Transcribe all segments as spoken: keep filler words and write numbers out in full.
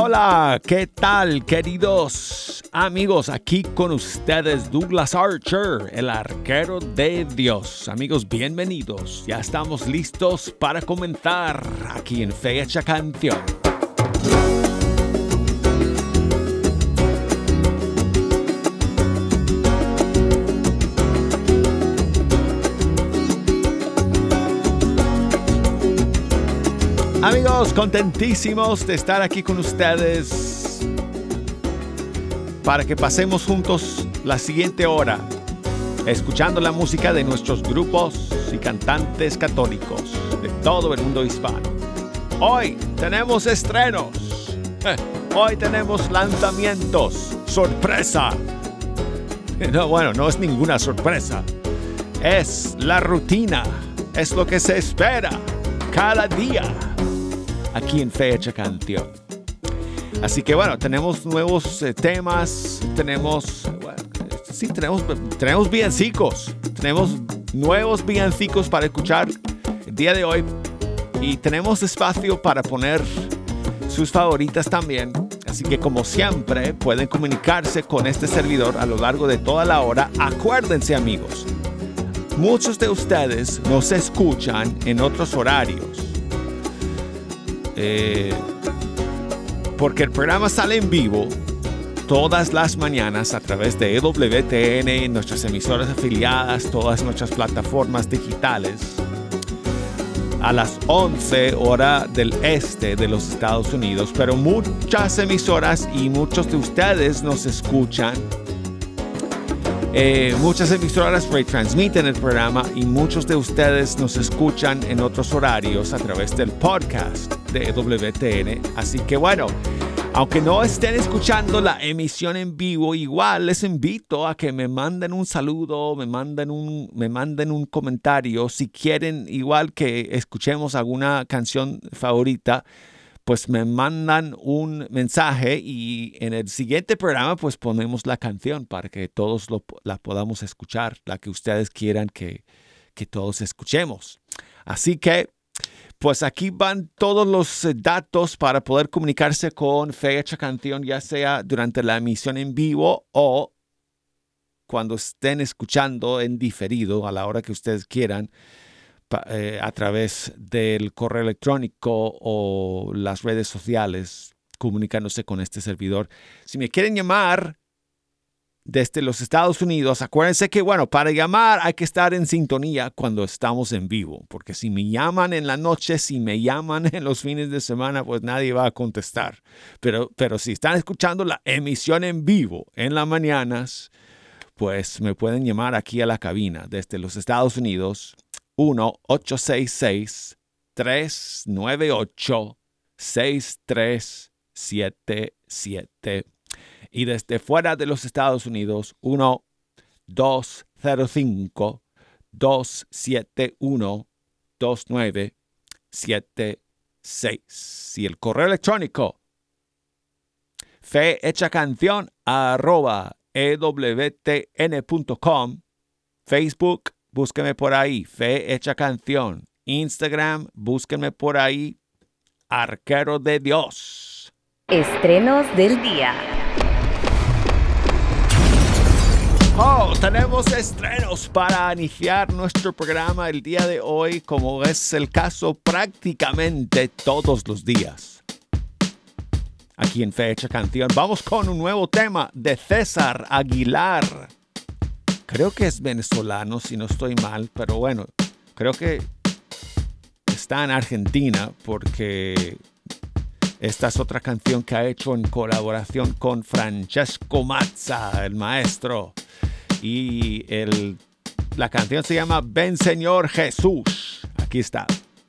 Hola, ¿qué tal, queridos amigos? Aquí con ustedes Douglas Archer, el arquero de Dios. Amigos, bienvenidos. Ya estamos listos para comenzar aquí en Fecha Canción. Amigos, contentísimos de estar aquí con ustedes para que pasemos juntos la siguiente hora escuchando la música de nuestros grupos y cantantes católicos de todo el mundo hispano. Hoy tenemos estrenos, hoy tenemos lanzamientos, sorpresa. No, bueno, no es ninguna sorpresa, es la rutina, es lo que se espera cada día aquí en Fecha Canción. Así que bueno, tenemos nuevos eh, temas, tenemos, bueno, sí, tenemos, tenemos villancicos, tenemos nuevos villancicos para escuchar el día de hoy y tenemos espacio para poner sus favoritas también. Así que como siempre pueden comunicarse con este servidor a lo largo de toda la hora. Acuérdense, amigos, muchos de ustedes nos escuchan en otros horarios. Eh, porque el programa sale en vivo todas las mañanas a través de E W T N, nuestras emisoras afiliadas, todas nuestras plataformas digitales, a las once hora del este de los Estados Unidos. Pero muchas emisoras y muchos de ustedes nos escuchan. Eh, muchas emisoras retransmiten el programa y muchos de ustedes nos escuchan en otros horarios a través del podcast de E W T N. Así que bueno, aunque no estén escuchando la emisión en vivo, igual les invito a que me manden un saludo, me manden un, me manden un comentario. Si quieren, igual que escuchemos alguna canción favorita, pues me mandan un mensaje y en el siguiente programa pues ponemos la canción para que todos lo, la podamos escuchar, la que ustedes quieran que, que todos escuchemos. Así que pues aquí van todos los datos para poder comunicarse con Fecha Canción, ya sea durante la emisión en vivo o cuando estén escuchando en diferido a la hora que ustedes quieran. Eh, a través del correo electrónico o las redes sociales, comunicándose con este servidor. Si me quieren llamar desde los Estados Unidos, acuérdense que, bueno, para llamar hay que estar en sintonía cuando estamos en vivo, porque si me llaman en la noche, si me llaman en los fines de semana, pues nadie va a contestar. Pero, pero si están escuchando la emisión en vivo en las mañanas, pues me pueden llamar aquí a la cabina desde los Estados Unidos. uno ocho seis seis, tres nueve ocho, seis tres siete siete. Y desde fuera de los Estados Unidos, uno dos cero cinco, dos siete uno, dos nueve siete seis. Y el correo electrónico, fehechacanción arroba e w t n punto com. Facebook, búsquenme por ahí, Fecha Canción. Instagram, búsquenme por ahí, Arquero de Dios. Estrenos del día. Oh, tenemos estrenos para iniciar nuestro programa el día de hoy, como es el caso prácticamente todos los días. Aquí en Fecha Canción vamos con un nuevo tema de César Aguilar. Creo que es venezolano, si no estoy mal, pero bueno, creo que está en Argentina porque esta es otra canción que ha hecho en colaboración con Francesco Mazza, el maestro. Y el, la canción se llama Ven Señor Jesús. Aquí está.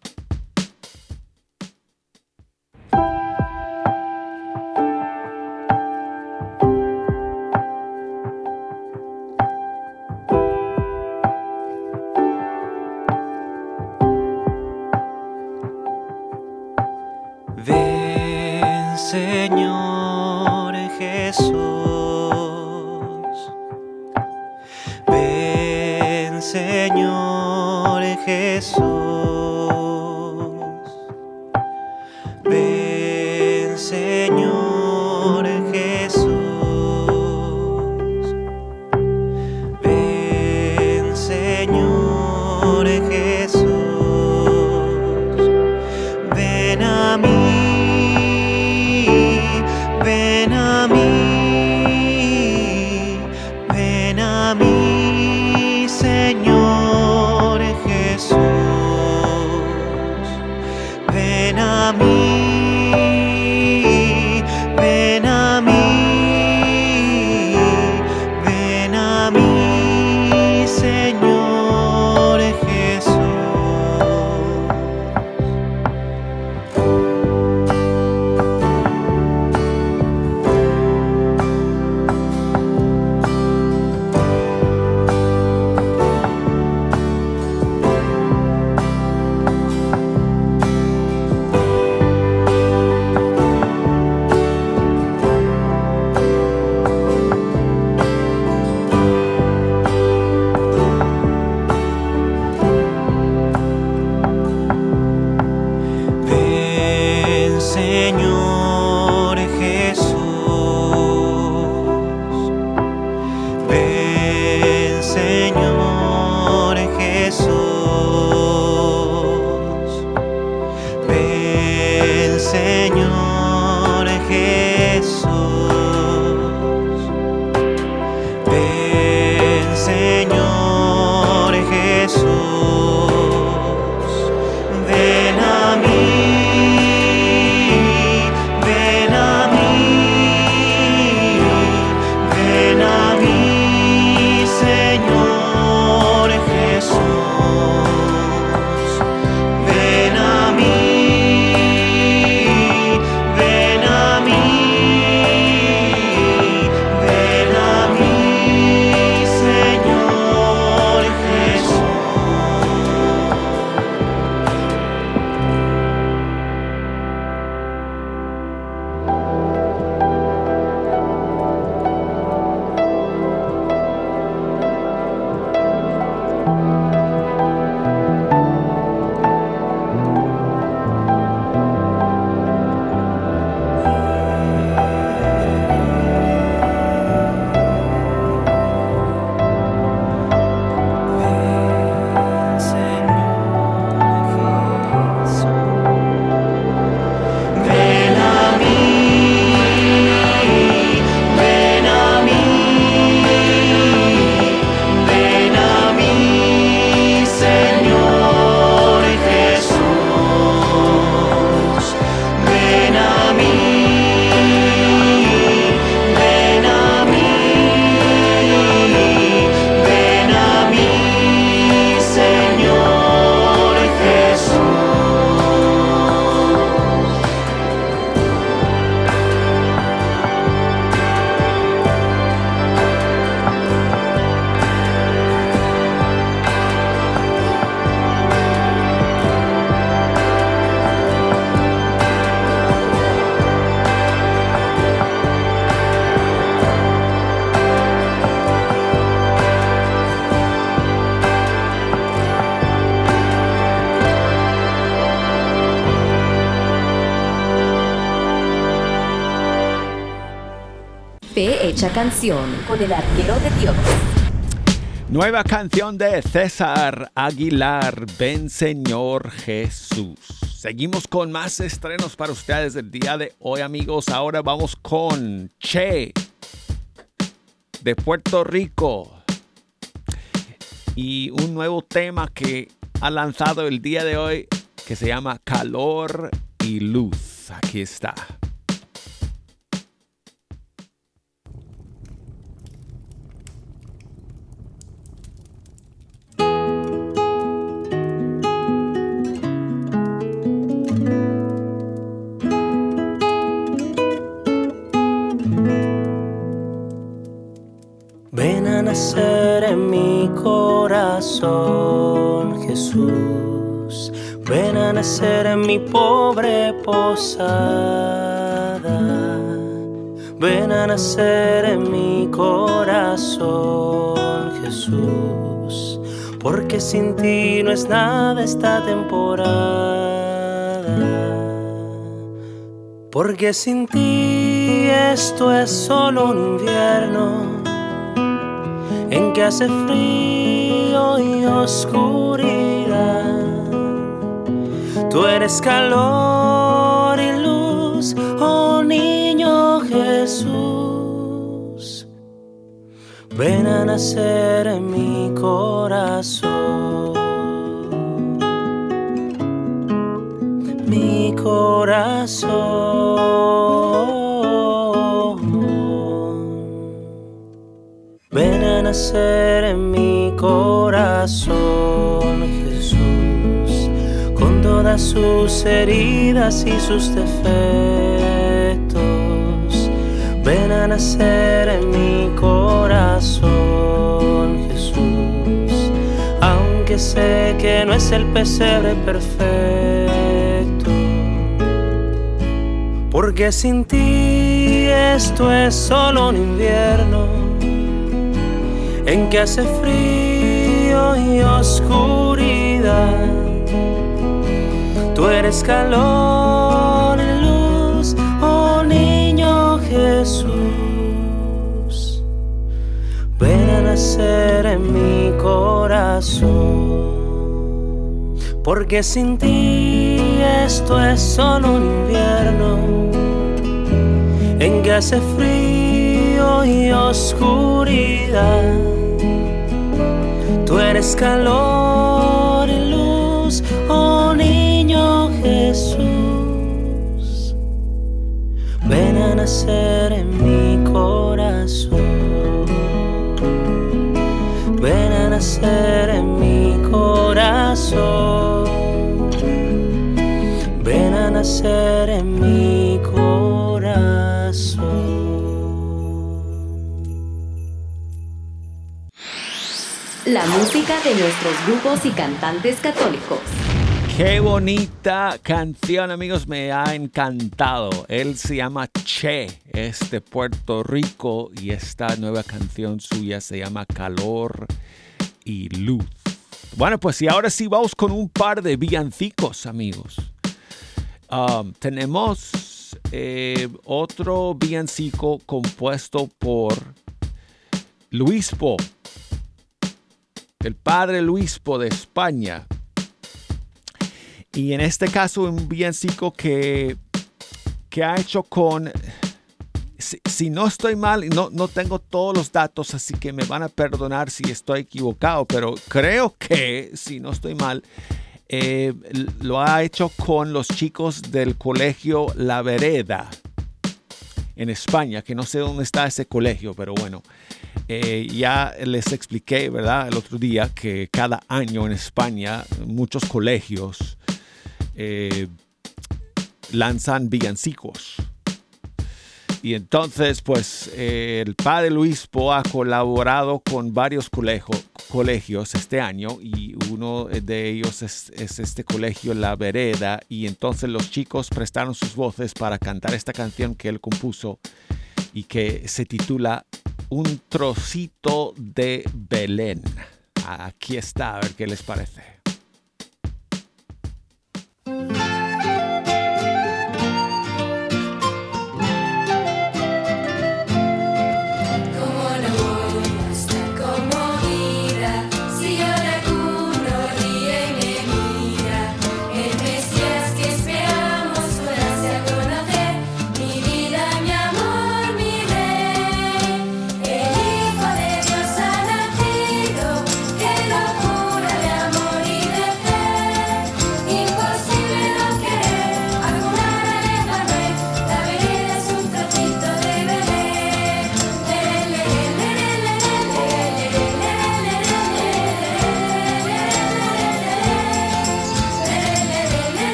Ven, Señor Jesús, ven, Señor Jesús, ven, Señor. a mí, Señor Jesús. Ven a mí, ven a mí, ven a mí, Señor Jesús. Señor Jesús, ven Señor Jesús, ven Señor Jesús, ven Señor Jesús, ven a mí. Fe Hecha Canción con el Arquero de Dios. Nueva canción de César Aguilar, Ven Señor Jesús. Seguimos con más estrenos para ustedes el día de hoy, amigos. Ahora vamos con Che de Puerto Rico y un nuevo tema que ha lanzado el día de hoy que se llama Calor y Luz. Aquí está. Ven a nacer en mi corazón, Jesús. Ven a nacer en mi pobre posada. Ven a nacer en mi corazón, Jesús. Porque sin ti no es nada esta temporada. Porque sin ti esto es solo un invierno en que hace frío y oscuridad. Tú eres calor y luz, oh niño Jesús. ven a nacer en mi corazón, mi corazón. Ven a nacer en mi corazón, Jesús, con todas sus heridas y sus defectos. Ven a nacer en mi corazón, Jesús, aunque sé que no es el pesebre perfecto, porque sin ti esto es solo un invierno en que hace frío y oscuridad. Tú eres calor y luz, oh niño Jesús. Ven a nacer en mi corazón, porque sin ti esto es solo un invierno en que hace frío y oscuridad. Tú eres calor y luz, oh niño Jesús. Ven a nacer en mi corazón, ven a nacer en mi corazón, ven a nacer en mi corazón. La música de nuestros grupos y cantantes católicos. Qué bonita canción, amigos, me ha encantado. Él se llama Che, es de Puerto Rico y esta nueva canción suya se llama Calor y Luz. Bueno, pues y ahora sí vamos con un par de villancicos, amigos. Um, tenemos eh, otro villancico compuesto por Luispo, el padre Luispo de España. Y en este caso un villancico que, que ha hecho con, si, si no estoy mal, no, no tengo todos los datos, así que me van a perdonar si estoy equivocado, pero creo que, si no estoy mal, eh, lo ha hecho con los chicos del colegio La Vereda en España, que no sé dónde está ese colegio, pero bueno. Eh, ya les expliqué, ¿verdad?, el otro día que cada año en España muchos colegios eh, lanzan villancicos. Y entonces, pues, eh, el padre Luispo ha colaborado con varios colegio, colegios este año y uno de ellos es, es este colegio La Vereda. Y entonces los chicos prestaron sus voces para cantar esta canción que él compuso y que se titula Un trocito de Belén. Aquí está, a ver qué les parece. Qué locura de amor y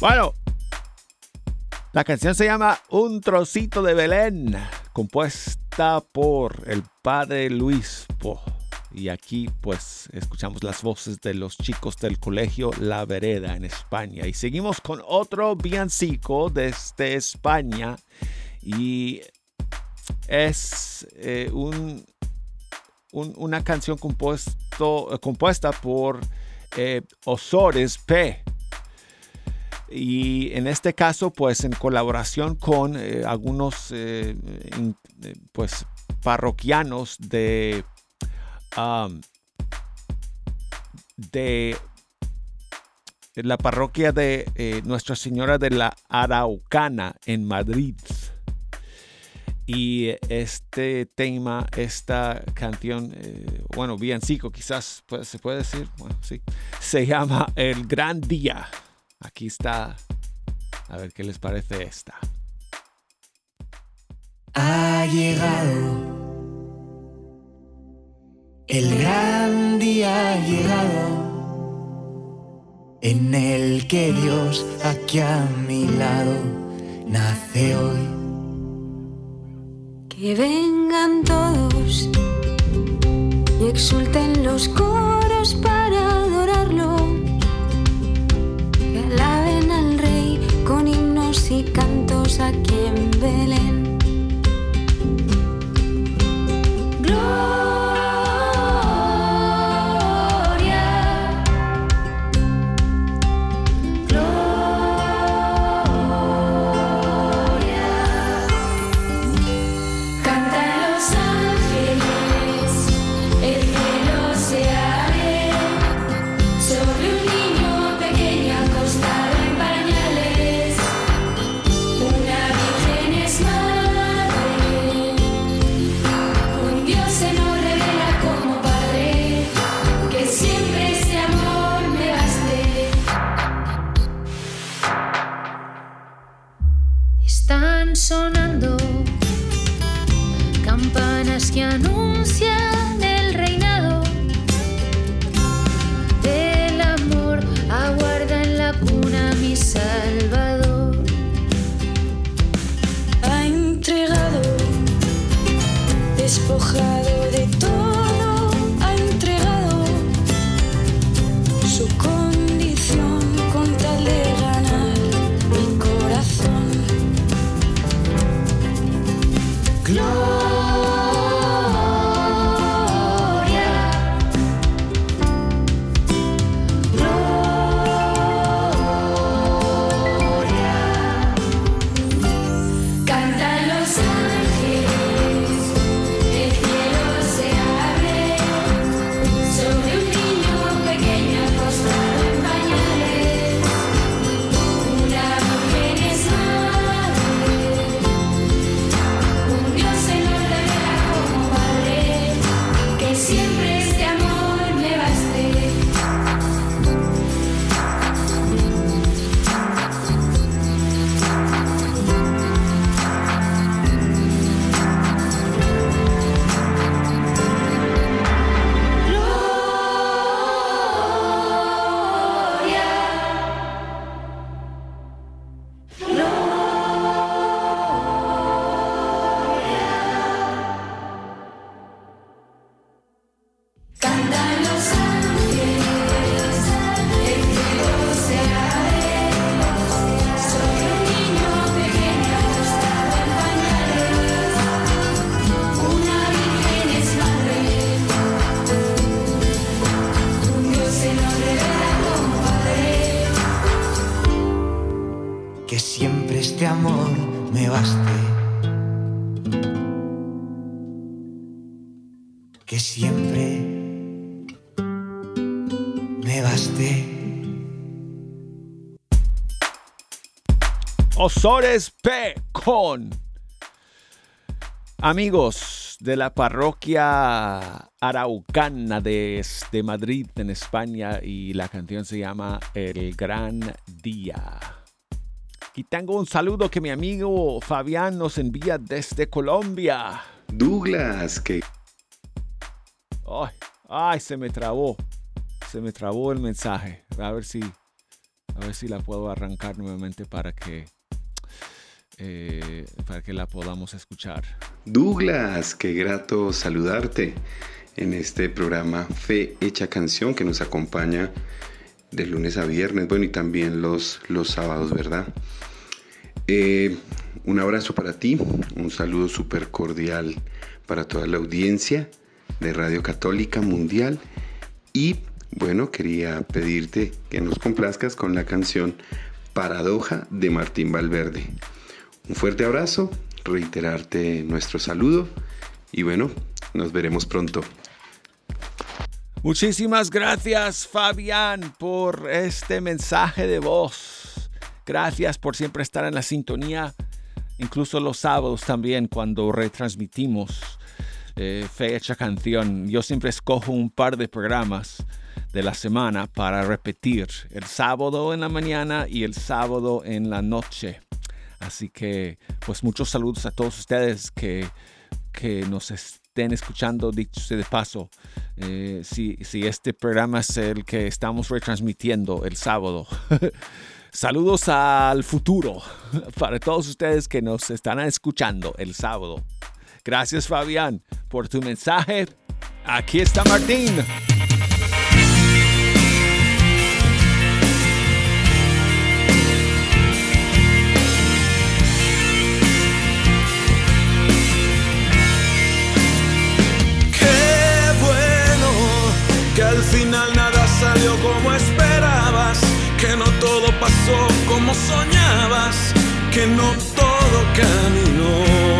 Bueno, la canción se llama Un Trocito de Belén, compuesta por el padre Luis Po. Y aquí pues escuchamos las voces de los chicos del colegio La Vereda en España. Y seguimos con otro villancico desde España. Y es eh, un, un, una canción compuesto, compuesta por eh, Ozores P. Y en este caso, pues en colaboración con eh, algunos eh, in, eh, pues, parroquianos de, um, de, de la parroquia de eh, Nuestra Señora de la Araucana en Madrid. Y este tema, esta canción, eh, bueno, villancico quizás pues, se puede decir, bueno, sí, se llama El Gran Día. Aquí está. A ver qué les parece esta. Ha llegado. El gran día ha llegado. En el que Dios aquí a mi lado nace hoy. Que vengan todos y exulten los coros para adorarlo. Que alaben al Rey con himnos y cantos aquí en Belén. Gloria, gloria. Cantan los ángeles, el cielo se abre sobre un niño pequeño acostado en pañales. Una virgen es madre, un Dios se nos revela como Padre, que siempre ese amor me baste. Están sonando campanas que anuncian el reinado del amor. Aguarda en la cuna mi Salvador. Ha entregado, despojado de todo, ha entregado su condición con tal de ganar mi corazón. Gloria, gloria. Cantan los ángeles, el cielo se abre sobre un niño pequeño acostado en pañales. Una virgen es madre, un Dios se nos revela como Padre, que siempre este amor me baste. Cantan los ángeles, el cielo se abre sobre un niño pequeño acostado en pañales. Una virgen es madre, un Dios se nos revela como Padre. Que siempre este amor me baste. Que siempre me baste. Ozores P con amigos de la parroquia araucana de, de Madrid en España, y la canción se llama El Gran Día. Y tengo un saludo que mi amigo Fabián nos envía desde Colombia. Douglas, que... Ay, ay, se me trabó. Se me trabó el mensaje. A ver si... A ver si la puedo arrancar nuevamente para que, eh, para que la podamos escuchar. Douglas, qué grato saludarte en este programa Fe Hecha Canción que nos acompaña de lunes a viernes, bueno, y también los, los sábados, ¿verdad? Eh, un abrazo para ti, un saludo súper cordial para toda la audiencia de Radio Católica Mundial y, bueno, quería pedirte que nos complazcas con la canción Paradoja de Martín Valverde. Un fuerte abrazo, reiterarte nuestro saludo y, bueno, nos veremos pronto. Muchísimas gracias, Fabián, por este mensaje de voz. Gracias por siempre estar en la sintonía, incluso los sábados también cuando retransmitimos eh, Fe Hecha Canción. Yo siempre escojo un par de programas de la semana para repetir el sábado en la mañana y el sábado en la noche. Así que, pues, muchos saludos a todos ustedes que, que nos estén escuchando, dicho sea de paso. Eh, si, si este programa es el que estamos retransmitiendo el sábado. Saludos al futuro para todos ustedes que nos están escuchando el sábado. Gracias, Fabián, por tu mensaje. Aquí está Martín. Que al final nada salió como esperabas, que no todo pasó como soñabas, que no todo caminó.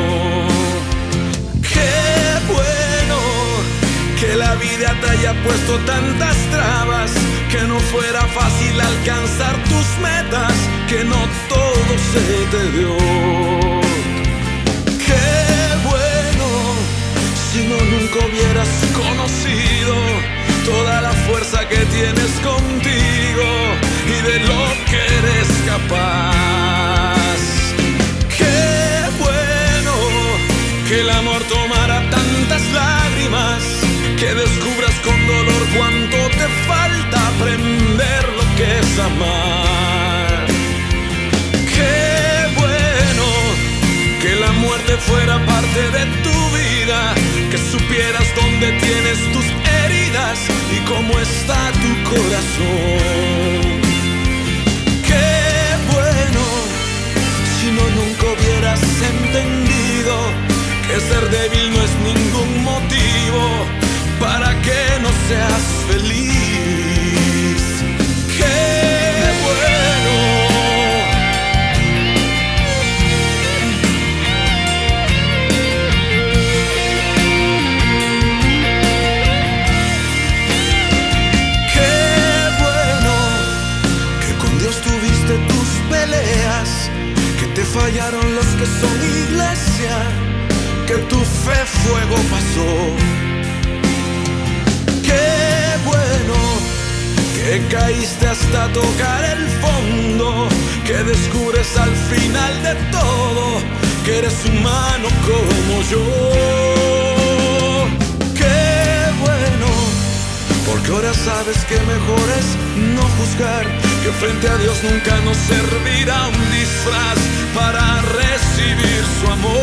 Qué bueno que la vida te haya puesto tantas trabas, que no fuera fácil alcanzar tus metas, que no todo se te dio. Qué bueno si no nunca hubieras conocido toda la fuerza que tienes contigo y de lo que eres capaz. Qué bueno que el amor tomara tantas lágrimas, que descubras con dolor cuánto te falta aprender lo que es amar. Qué bueno que la muerte fuera parte de tu vida, que supieras dónde tienes tus heridas y cómo está tu corazón. Qué bueno si no nunca hubieras entendido que ser débil no es ningún motivo para que no seas feliz. Qué bueno. Fallaron los que son iglesia, que tu fe fuego pasó. Qué bueno que caíste hasta tocar el fondo, que descubres al final de todo que eres humano como yo. Qué bueno, porque ahora sabes que mejor es no juzgar, que frente a Dios nunca nos servirá un disfraz para recibir su amor.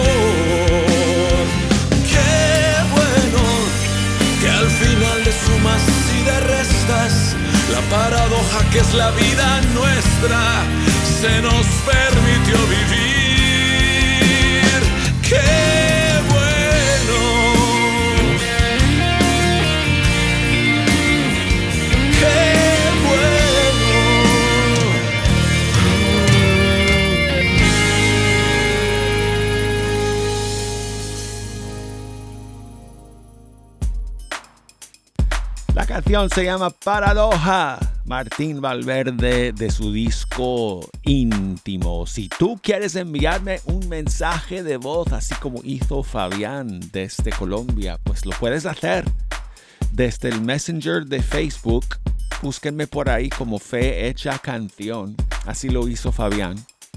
Qué bueno que al final de sumas y de restas, la paradoja que es la vida nuestra se nos permitió vivir. Qué bueno. Qué La canción se llama Paradoja, Martín Valverde, de su disco Íntimo. Si tú quieres enviarme un mensaje de voz, así como hizo Fabián desde Colombia, pues lo puedes hacer desde el Messenger de Facebook. Búsquenme por ahí como Fe Hecha Canción, así lo hizo Fabián.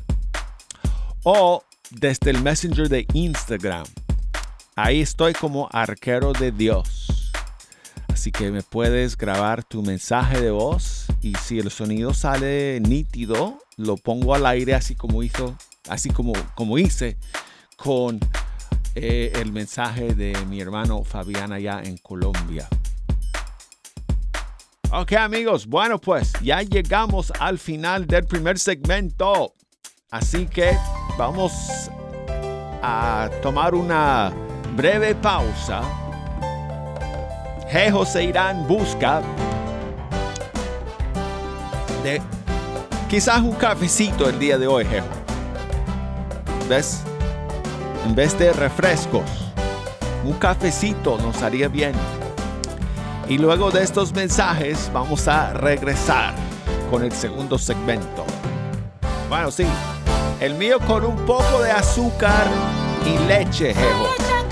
O desde el Messenger de Instagram. Ahí estoy como Arquero de Dios. Así que me puedes grabar tu mensaje de voz y si el sonido sale nítido, lo pongo al aire así como hizo, así como, como hice con eh, el mensaje de mi hermano Fabián allá en Colombia. Ok, amigos, bueno, pues ya llegamos al final del primer segmento. Así que vamos a tomar una breve pausa. Jejo se irá en busca de quizás un cafecito el día de hoy, Jejo. ¿Ves? En vez de refrescos, un cafecito nos haría bien. Y luego de estos mensajes vamos a regresar con el segundo segmento. Bueno, sí, el mío con un poco de azúcar y leche, Jejo.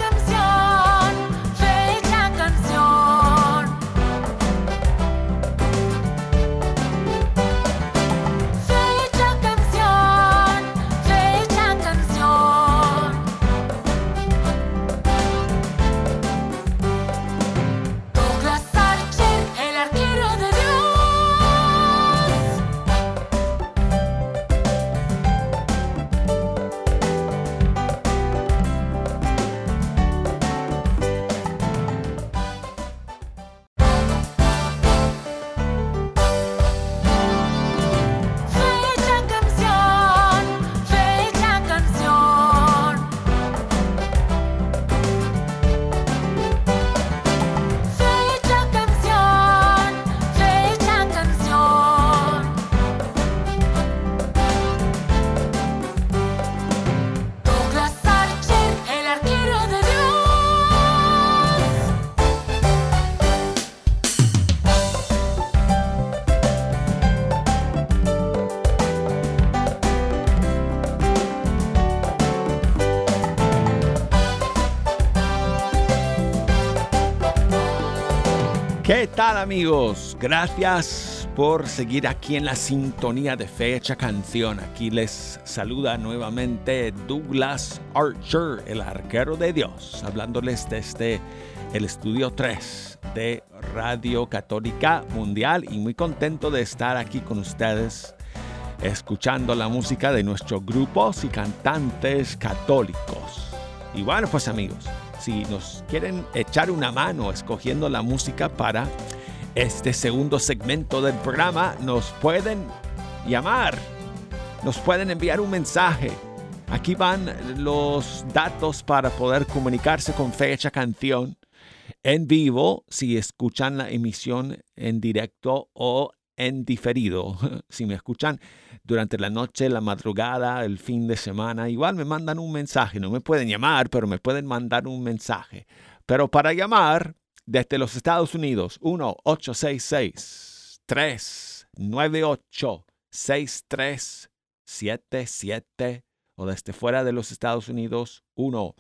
¿Qué tal, amigos? Gracias por seguir aquí en la sintonía de Fecha Canción. Aquí les saluda nuevamente Douglas Archer, el arquero de Dios, hablándoles desde el estudio tres de Radio Católica Mundial y muy contento de estar aquí con ustedes escuchando la música de nuestros grupos y cantantes católicos. Y bueno, pues amigos, si nos quieren echar una mano escogiendo la música para este segundo segmento del programa, nos pueden llamar, nos pueden enviar un mensaje. Aquí van los datos para poder comunicarse con Fecha Canción en vivo, si escuchan la emisión en directo o en diferido. Si me escuchan durante la noche, la madrugada, el fin de semana, igual me mandan un mensaje. No me pueden llamar, pero me pueden mandar un mensaje. Pero para llamar desde los Estados Unidos, uno ocho seis seis, tres nueve ocho, seis tres siete siete, o desde fuera de los Estados Unidos, uno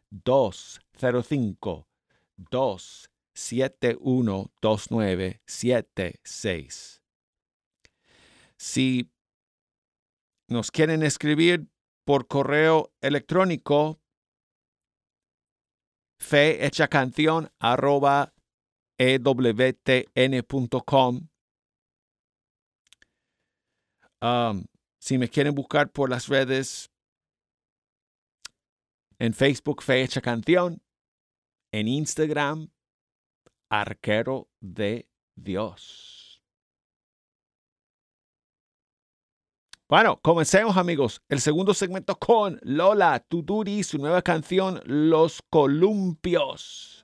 dos cero cinco, dos siete uno, dos nueve siete seis. Si nos quieren escribir por correo electrónico, fehechacanción arroba ewtn punto com. Um, si me quieren buscar por las redes, en Facebook, Fecha Canción, en Instagram, Arquero de Dios. Bueno, comencemos, amigos, el segundo segmento con Lola Tuduri, su nueva canción, Los Columpios.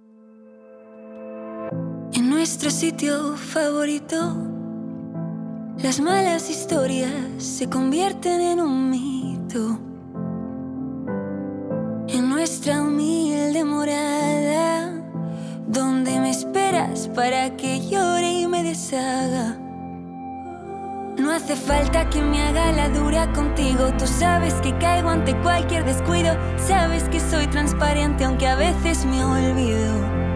En nuestro sitio favorito, las malas historias se convierten en un mito. En nuestra humilde morada, donde me esperas para que llore y me deshaga. No hace falta que me haga la dura contigo. Tú sabes que caigo ante cualquier descuido. Sabes que soy transparente aunque a veces me olvido.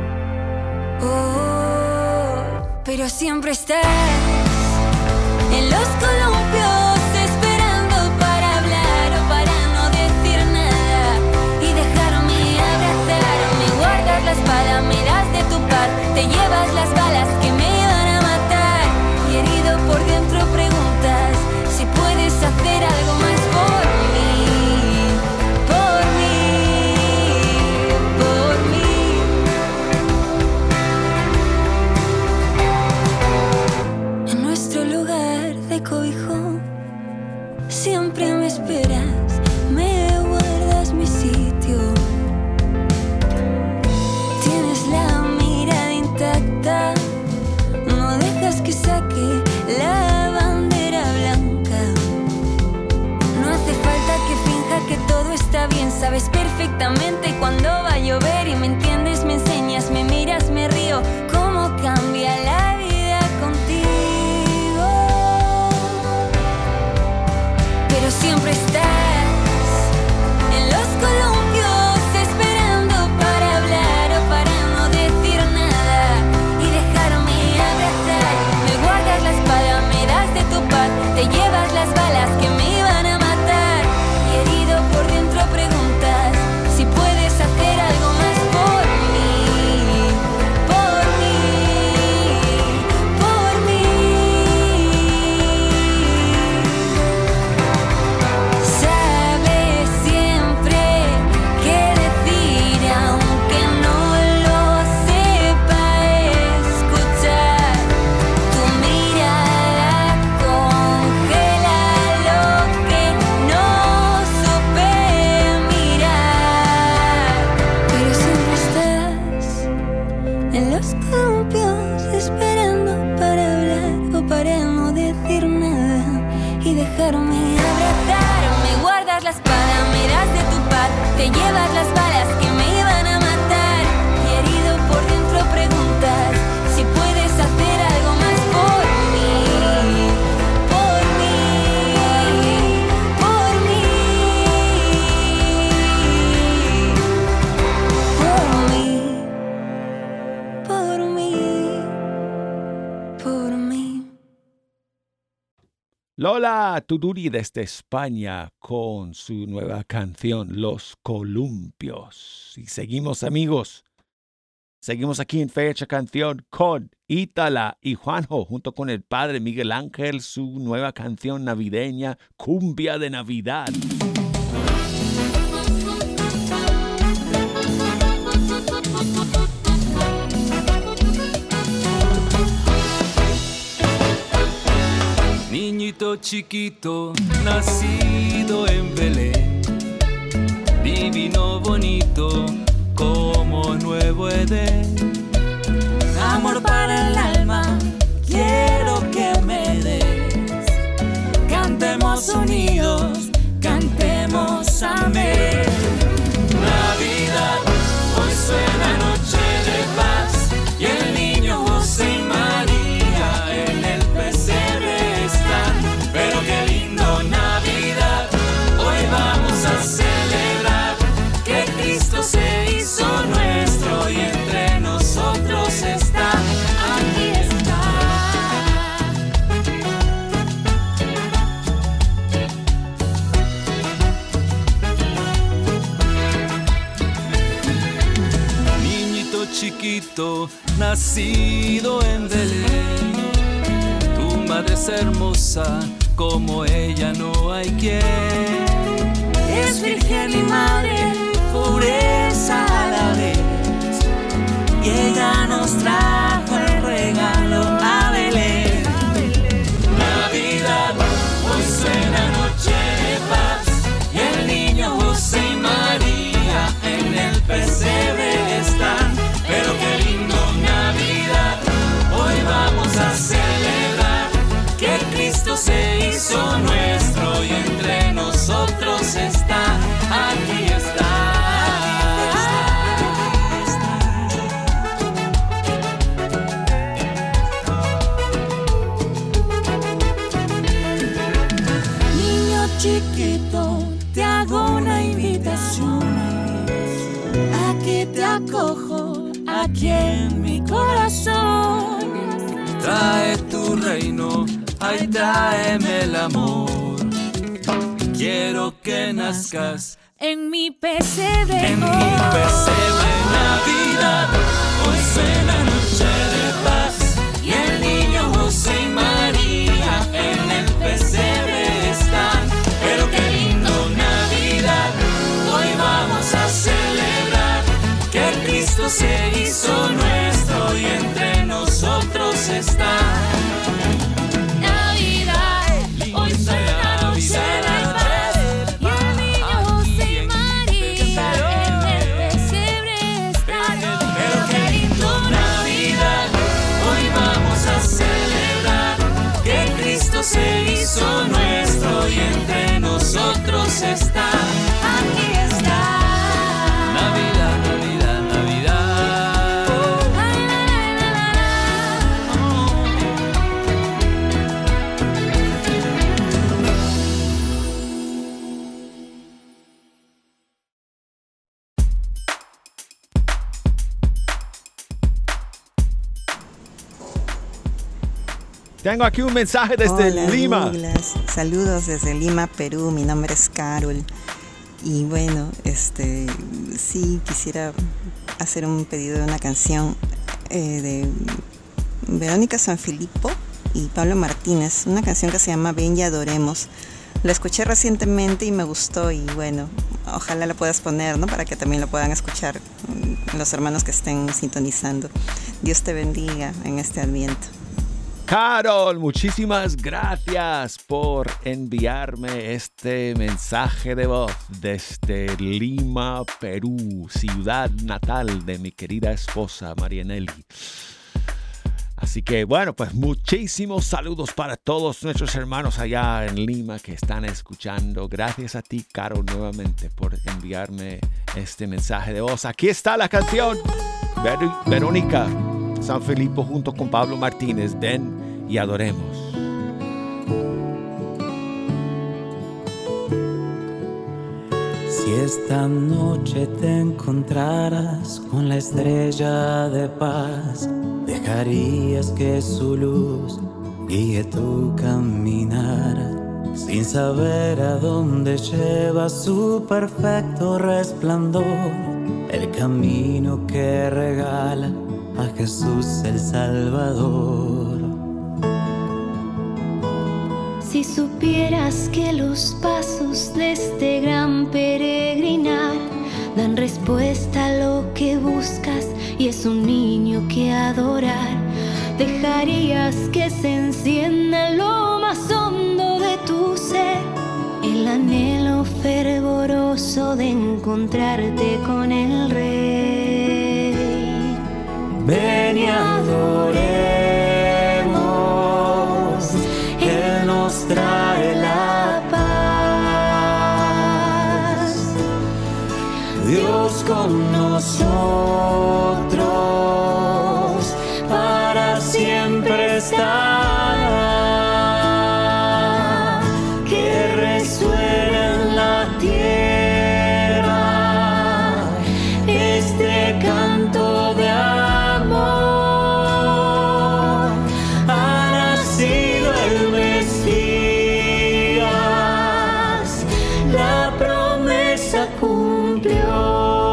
Oh, pero siempre estás en los columpios, esperando para hablar o para no decir nada y dejarme abrazarme. Guardas la espada, me das de tu paz, te llevas las balas que me iban a matar y heridas. columpios esperando para hablar o para no decir nada y dejarme abrazar. Me guardas la espada, me das de tu paz, te llevas las balas que me iban a matar. Y herido por dentro preguntas si puedes hacer algo más por mí, por mí, por mí, por mí, por mí, por mí. Lola Tuduri desde España con su nueva canción Los Columpios. Y seguimos, amigos. Seguimos aquí en Fecha Canción con Ítala y Juanjo junto con el padre Miguel Ángel, su nueva canción navideña Cumbia de Navidad. Niñito chiquito, nacido en Belén, divino, bonito, como nuevo Edén. Amor para el alma, quiero que me des. Cantemos unidos, cantemos amén. Navidad, hoy suena noche de paz, y el niño José y María en el pesebre están. Pero qué lindo Navidad, hoy vamos a celebrar que Cristo se hizo nuestro y entre nosotros está. Aquí está. Niñito chiquito, nacido en Belén, tu madre es hermosa, como ella no hay quien. Es virgen y madre, pureza a la vez, y ella nos trajo el regalo a Belén. Navidad, hoy suena noche de paz, y el niño José y María en el pesebre están. Pero qué lindo Navidad, hoy vamos a celebrar que Cristo se hizo nuestro y entre nosotros está. Aquí está. Niño chiquito, te hago una invitación. Aquí te acojo, aquí en mi corazón. Trae tu reino, ay, tráeme el amor. Quiero que nazcas en mi pesebre. En mi pesebre, Navidad, hoy suena noche de paz, y el niño José y María en el pesebre están. Pero qué lindo Navidad, hoy vamos a celebrar que Cristo se hizo nuestro y entre nosotros está. Navidad, hoy suena noche de paz, y el niño José y María en el pesebre están. Pero qué lindo Navidad, hoy vamos a celebrar que Cristo se hizo nuestro y entre nosotros está. Aquí está. Navidad, Navidad, Navidad. Tengo aquí un mensaje desde Hola, Lima. Douglas. Saludos desde Lima, Perú. Mi nombre es Carol. Y bueno, este, sí quisiera hacer un pedido de una canción eh, de Verónica Sanfilippo y Pablo Martínez. Una canción que se llama Ven y Adoremos. La escuché recientemente y me gustó. Y bueno, ojalá la puedas poner, ¿no? Para que también lo puedan escuchar los hermanos que estén sintonizando. Dios te bendiga en este Adviento. Carol, muchísimas gracias por enviarme este mensaje de voz desde Lima, Perú, ciudad natal de mi querida esposa Marianelli. Así que bueno, pues muchísimos saludos para todos nuestros hermanos allá en Lima que están escuchando. Gracias a ti, Caro, nuevamente por enviarme este mensaje de voz. Aquí está la canción. Ver- Verónica San Felipe junto con Pablo Martínez. Ven y adoremos. Si esta noche te encontraras con la estrella de paz, dejarías que su luz guíe tu caminar, sin saber a dónde lleva su perfecto resplandor, el camino que regala a Jesús el Salvador. Si supieras que los pasos de este gran peregrinar dan respuesta a lo que buscas y es un niño que adorar, dejarías que se encienda en lo más hondo de tu ser el anhelo fervoroso de encontrarte con el Rey. Ven y adoremos, Él nos trae la paz. Dios con nosotros para siempre estará, que resuene en la tierra este canto de amor. Ha nacido el Mesías, la promesa cumplió.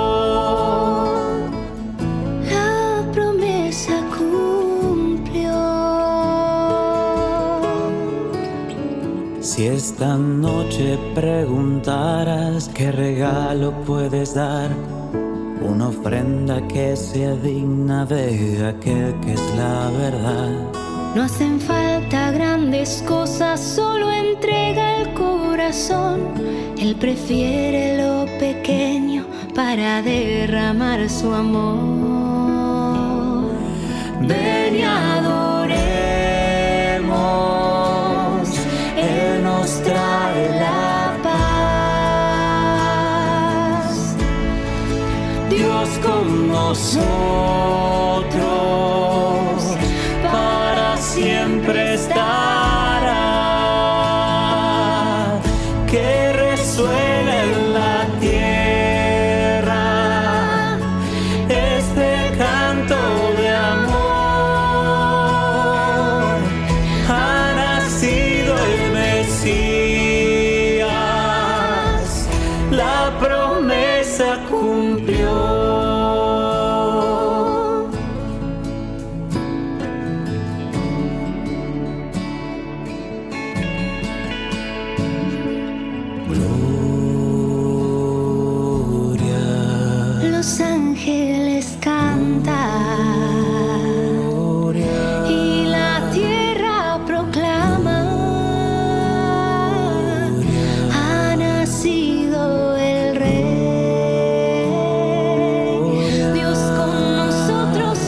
La promesa cumplió. Si esta noche preguntaras qué regalo puedes dar, una ofrenda que sea digna de aquel que es la verdad. No hacen falta grandes cosas, solo entrega el corazón. Él prefiere lo pequeño para derramar su amor. Ven y adoremos, Él nos trae la paz. Dios con nosotros para siempre estará, que resuene en la tierra este canto de amor. Ha nacido el Mesías, la promesa cumplió. Los ángeles cantan y la tierra proclama: ha nacido el Rey. Dios con nosotros,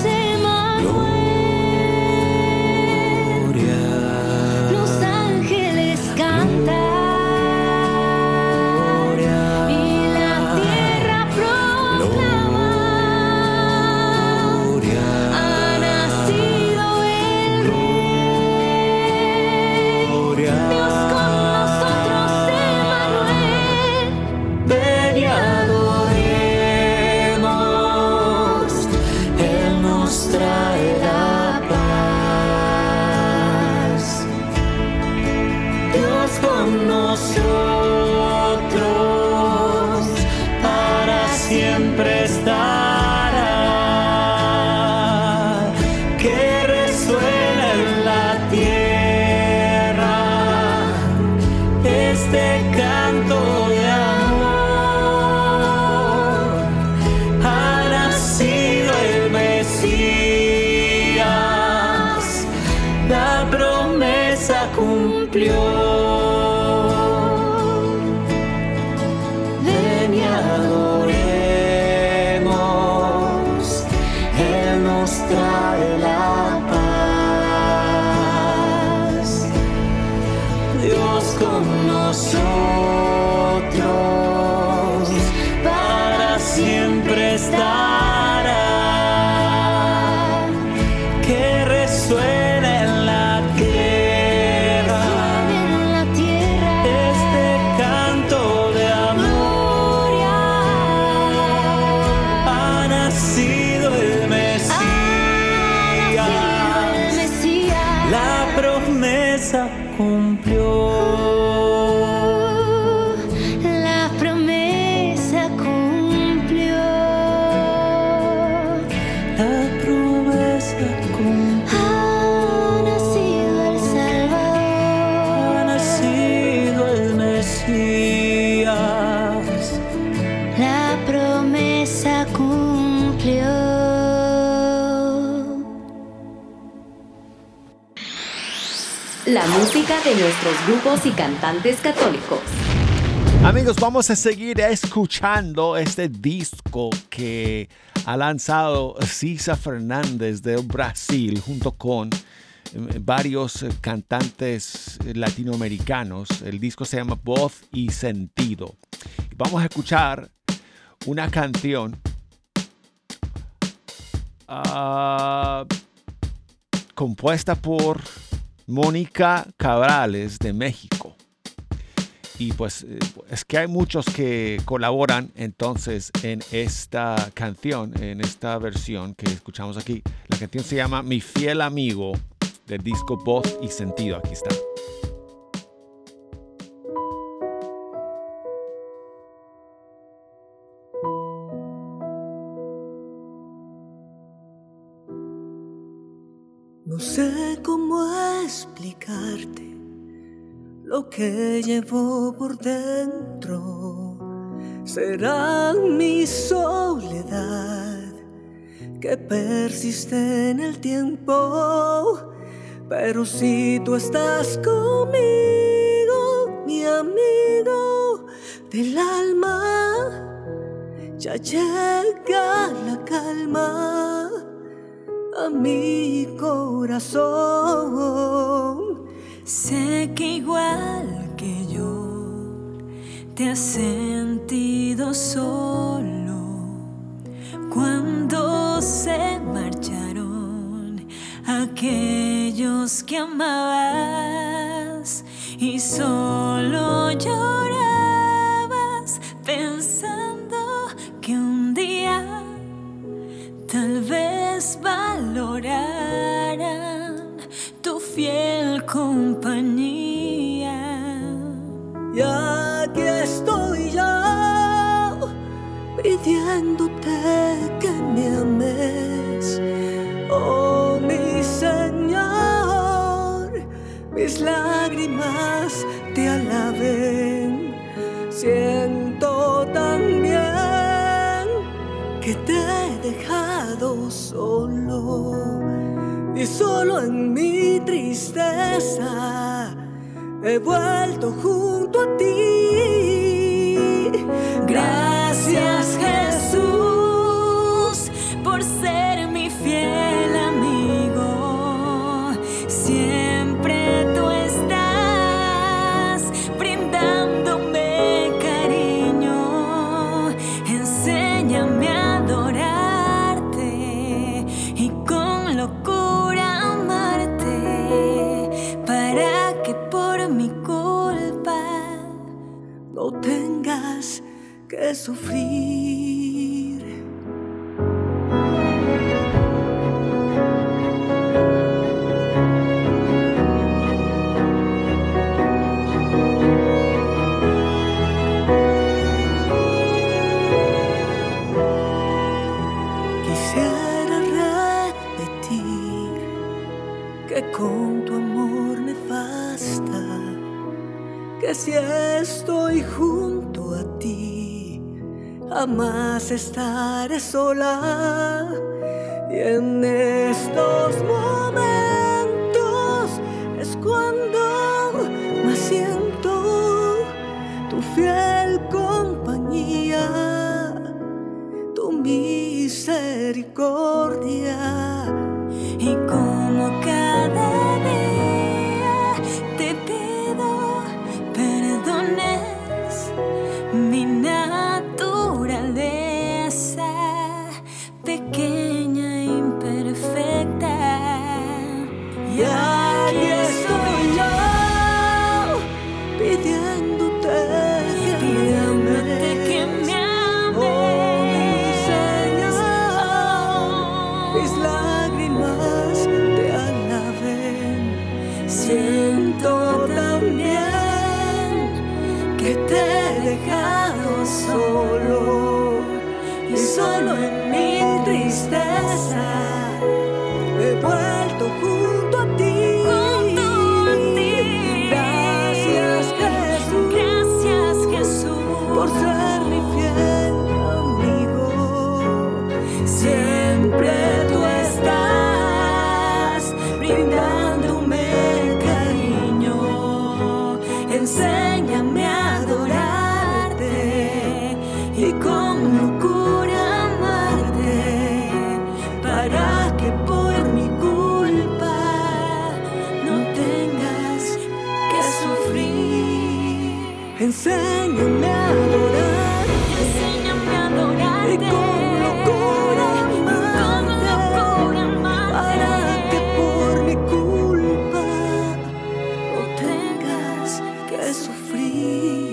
Emmanuel. Los ángeles cantan y la tierra proclama: ha nacido el Rey. Dios con nosotros, Emmanuel. Ven y adoremos, Él nos trae la paz. Dios con nosotros para siempre estará, que resuene en la tierra este canto de amor. Ha nacido el Mesías, la promesa cumplió. Ven y adoremos, Él nos trae la paz. promesa cumplió. La promesa cumplió. La promesa cumplió. Ha nacido el Salvador. Ha nacido el Mesías. La promesa cumplió. La música de nuestros grupos y cantantes católicos. Amigos, vamos a seguir escuchando este disco que ha lanzado Cisa Fernández de Brasil junto con varios cantantes latinoamericanos. El disco se llama Voz y Sentido. Vamos a escuchar una canción uh, compuesta por Mónica Cabrales de México. Y pues es que hay muchos que colaboran entonces en esta canción, en esta versión que escuchamos aquí. La canción se llama Mi Fiel Amigo del disco Voz y Sentido. Aquí está. No sé cómo explicarte lo que llevo por dentro. Será mi soledad que persiste en el tiempo. Pero si tú estás conmigo, mi amigo del alma, ya llega la calma a mi corazón. Sé que igual que yo te has sentido solo cuando se marcharon aquellos que amabas y solo llorabas pensando que un día tal vez valoraran tu fiel compañía. Y aquí estoy yo pidiéndote que me ames, oh mi Señor. Mis lágrimas te alaben. Siento también que te he dejado solo, y solo en mi tristeza he vuelto junto a ti. Gracias, Jesús, por ser mi fiel amigo. Siempre tú estás brindándome cariño. Enséñame a adorarte y con locura amarte, para que por mi culpa no tengas que sufrir. Quisiera repetir que con tu amor me basta, que si estoy junto a ti jamás estaré sola. Y en estos momentos es cuando más siento tu fiel compañía, tu misericordia. Y como cada día te pido perdones mi naturaleza pequeña e imperfecta. Y aquí estoy yo pidiéndote que pidiéndote que me ames, oh mi Señor. Mis lágrimas te alaben. Siento solo en mi tristeza he vuelto junto a ti. Junto a ti. Gracias, Jesús. Gracias, Jesús, por ser mi fiel amigo. Siempre tú estás brindándome cariño. Enséñame a adorarte y con locura amarte, para que por mi culpa no tengas que sufrir. Enséñame a adorar, enséñame a adorarte y con locura amarte, para que por mi culpa no tengas que sufrir.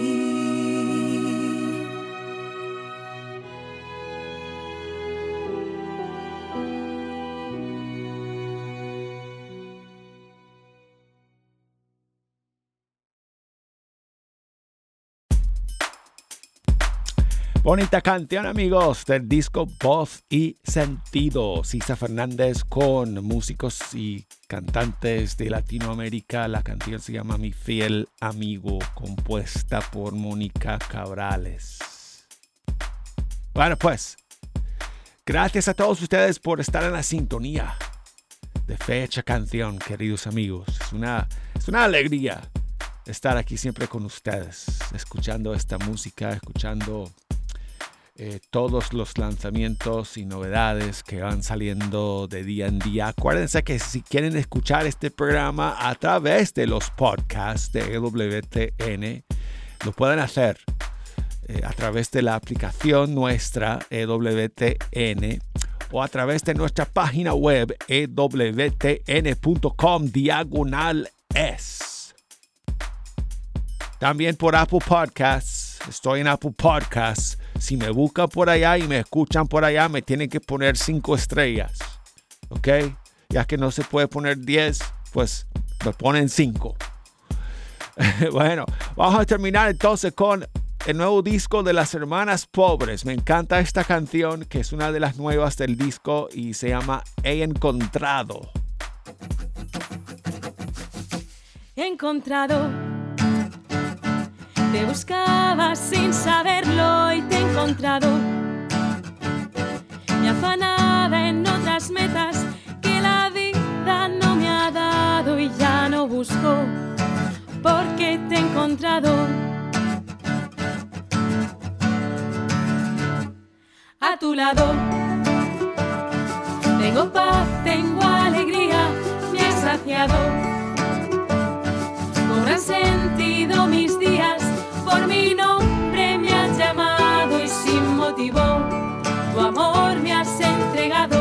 Bonita canción, amigos, del disco Voz y Sentido. Sisa Fernández con músicos y cantantes de Latinoamérica. La canción se llama Mi Fiel Amigo, compuesta por Mónica Cabrales. Bueno, pues, gracias a todos ustedes por estar en la sintonía de Fecha Canción, queridos amigos. Es una, es una alegría estar aquí siempre con ustedes, escuchando esta música, escuchando Eh, todos los lanzamientos y novedades que van saliendo de día en día. Acuérdense que si quieren escuchar este programa a través de los podcasts de E W T N, lo pueden hacer eh, a través de la aplicación nuestra E W T N o a través de nuestra página web e w t n punto com diagonal es. También por Apple Podcasts. Estoy en Apple Podcasts. Si me buscan por allá y me escuchan por allá, me tienen que poner cinco estrellas. ¿Ok? Ya que no se puede poner diez, pues me ponen cinco. Bueno, vamos a terminar entonces con el nuevo disco de las Hermanas Pobres. Me encanta esta canción, que es una de las nuevas del disco y se llama He Encontrado. He encontrado. Te buscaba sin saberlo y te he encontrado. Me afanaba en otras metas que la vida no me ha dado y ya no busco porque te he encontrado. A tu lado tengo paz, tengo alegría, me has saciado. Cobran sentido mis días. Por mi nombre me has llamado y sin motivo tu amor me has entregado.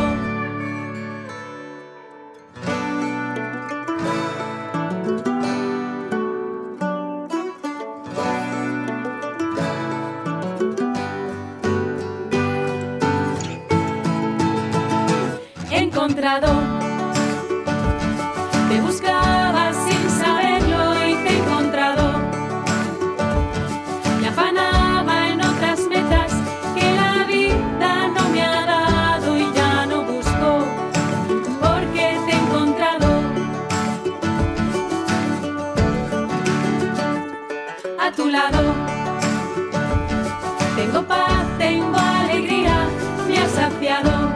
He encontrado, te buscaba sin saberlo y te he encontrado. Me afanaba en otras metas que la vida no me ha dado y ya no busco porque te he encontrado. A tu lado tengo paz, tengo alegría, me has saciado.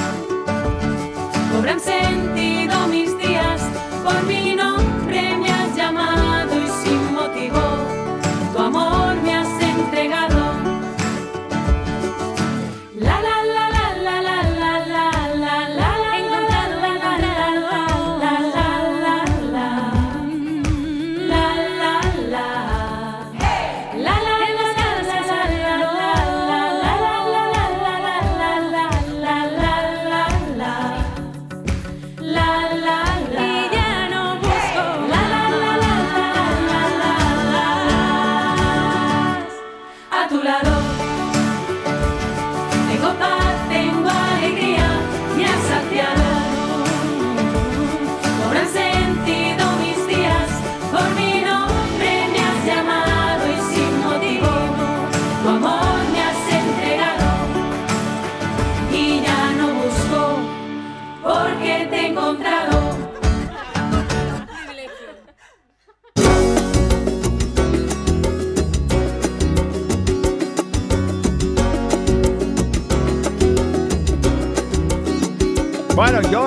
Cobran sentido mis días, por mi nombre me has llamado y sin motivo tu amor me has entregado. La la la la la la la la la la la la la la la la la la.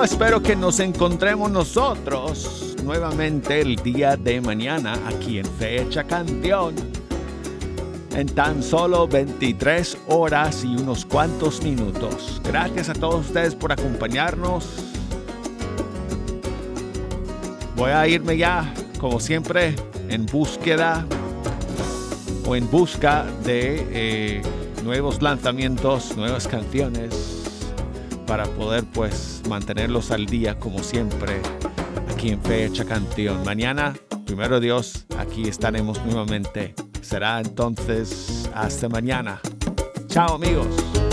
Bueno, espero que nos encontremos nosotros nuevamente el día de mañana aquí en Fecha Canción. En tan solo veintitrés horas y unos cuantos minutos. Gracias a todos ustedes por acompañarnos. Voy a irme ya, como siempre, en búsqueda o en busca de eh, nuevos lanzamientos, nuevas canciones, para poder pues mantenerlos al día como siempre aquí en Fecha Canción. Mañana, primero Dios, aquí estaremos nuevamente. Será entonces hasta mañana. Chao amigos.